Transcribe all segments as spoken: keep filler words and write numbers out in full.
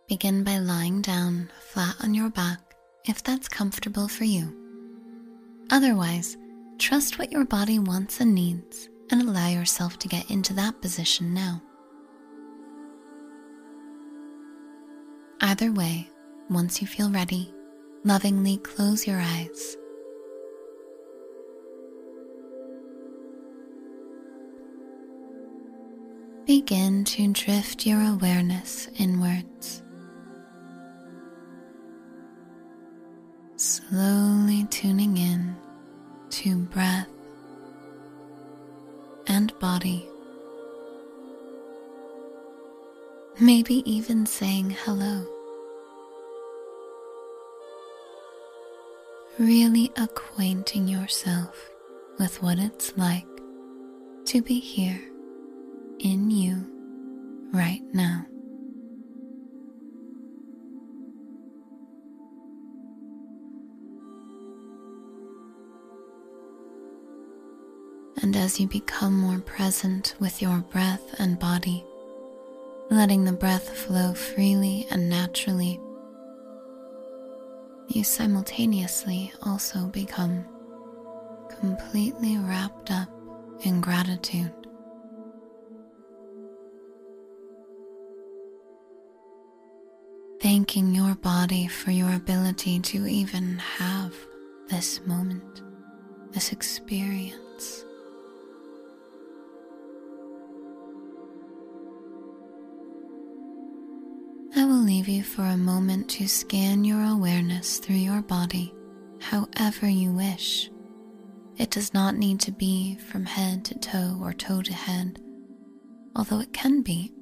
Begin by lying down flat on your back if that's comfortable for you. Otherwise, trust what your body wants and needs and allow yourself to get into that position now. Either way, once you feel ready, lovingly close your eyes. Begin to drift your awareness inwards, slowly tuning in to breath and body, maybe even saying hello. Really acquainting yourself with what it's like to be here in you right now. And as you become more present with your breath and body, letting the breath flow freely and naturally, you simultaneously also become completely wrapped up in gratitude. Thanking your body for your ability to even have this moment, this experience. I will leave you for a moment to scan your awareness through your body however you wish. It does not need to be from head to toe or toe to head, although it can be.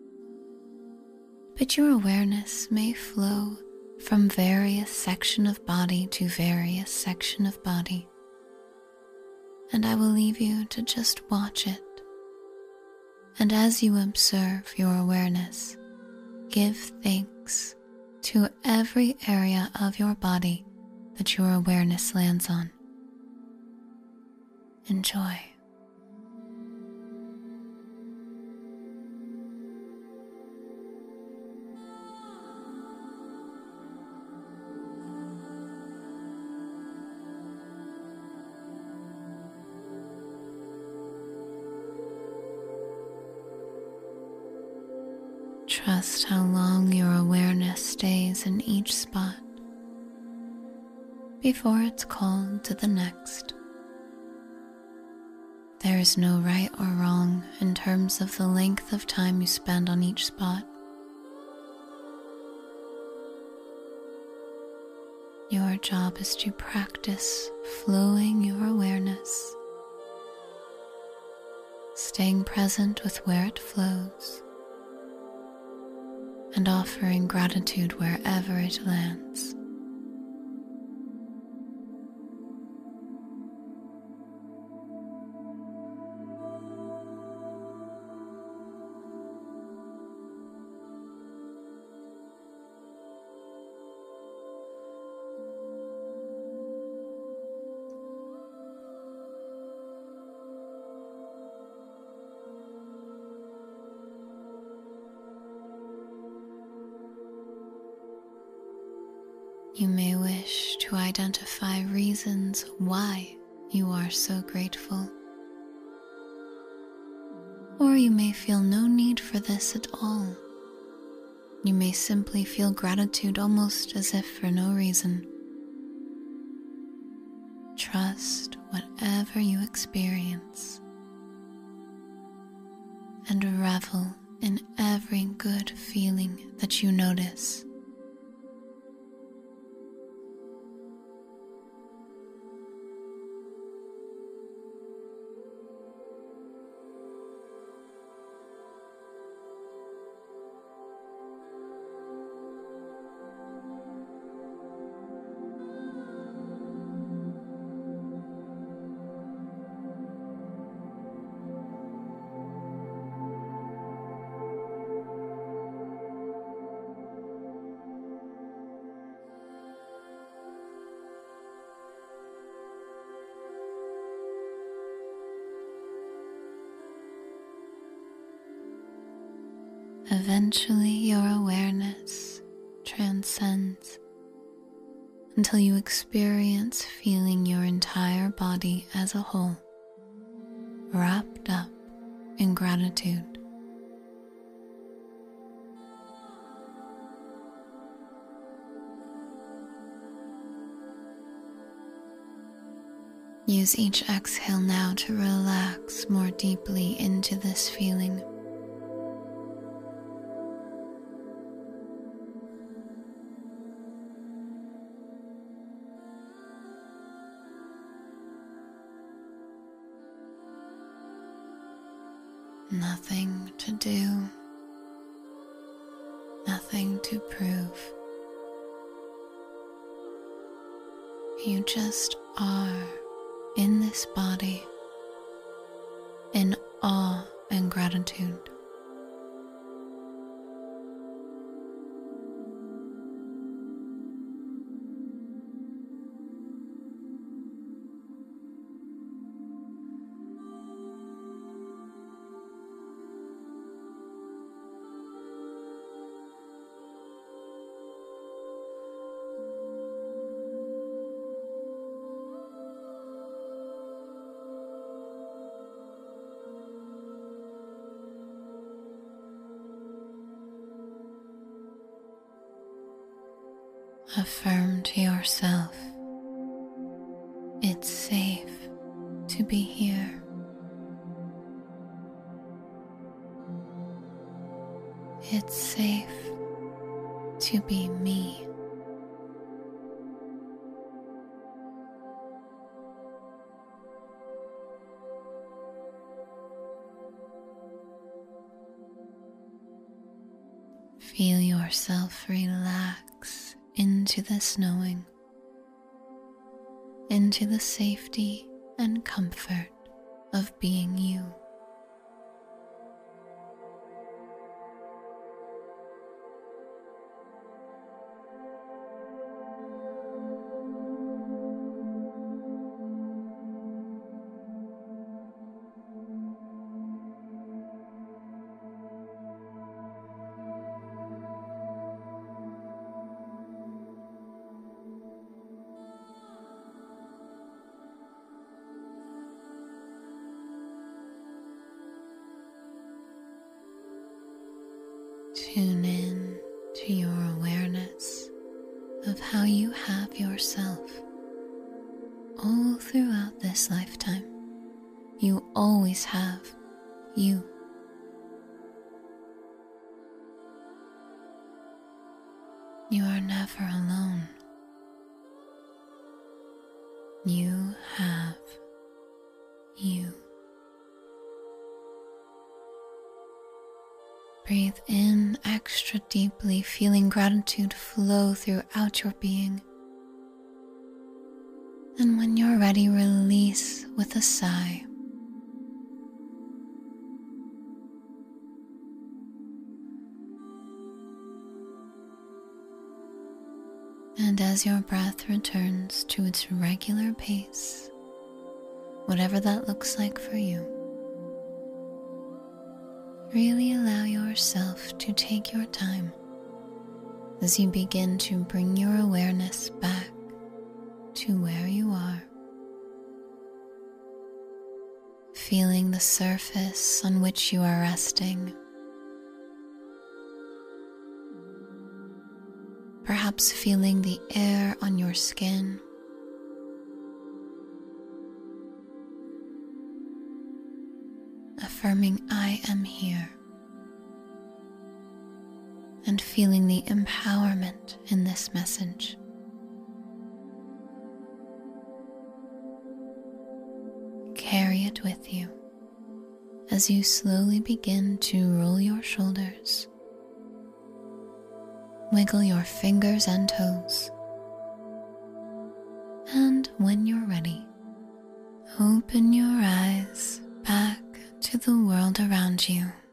But your awareness may flow from various section of body to various section of body, and I will leave you to just watch it. And as you observe your awareness, give thanks to every area of your body that your awareness lands on. Enjoy. Trust how long your awareness stays in each spot before it's called to the next. There is no right or wrong in terms of the length of time you spend on each spot. Your job is to practice flowing your awareness, staying present with where it flows, and offering gratitude wherever it lands. You may wish to identify reasons why you are so grateful. Or you may feel no need for this at all. You may simply feel gratitude almost as if for no reason. Trust whatever you experience and revel in every good feeling that you notice. Eventually, your awareness transcends until you experience feeling your entire body as a whole wrapped up in gratitude. Use each exhale now to relax more deeply into this feeling. Nothing to do, nothing to prove. You just are in this body, in awe and gratitude. Affirm to yourself, it's safe to be here. It's safe to be me. Feel yourself relax into this knowing, into the safety and comfort of being you. Tune in to your awareness of how you have yourself all throughout this lifetime. You always have you. You are never alone. You have you. Breathe in extra deeply, feeling gratitude flow throughout your being. And when you're ready, release with a sigh. And as your breath returns to its regular pace, whatever that looks like for you, really allow yourself to take your time as you begin to bring your awareness back to where you are, feeling the surface on which you are resting, perhaps feeling the air on your skin, affirming I am here, and feeling the empowerment in this message. Carry it with you as you slowly begin to roll your shoulders, wiggle your fingers and toes, and when you're ready, open your eyes back to the world around you.